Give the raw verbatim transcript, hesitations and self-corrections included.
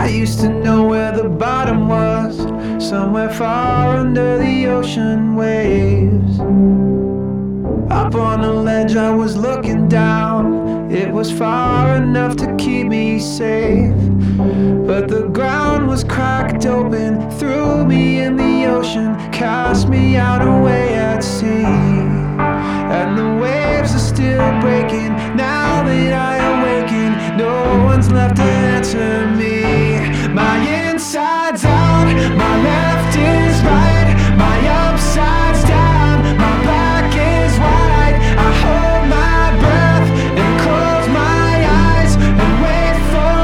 used to know where the bottom was, somewhere far under the ocean waves. Up on a ledge I was looking down, it was far enough to keep me safe. But the ground was cracked open, threw me in the ocean, cast me out away at sea. And the waves are still breaking now that I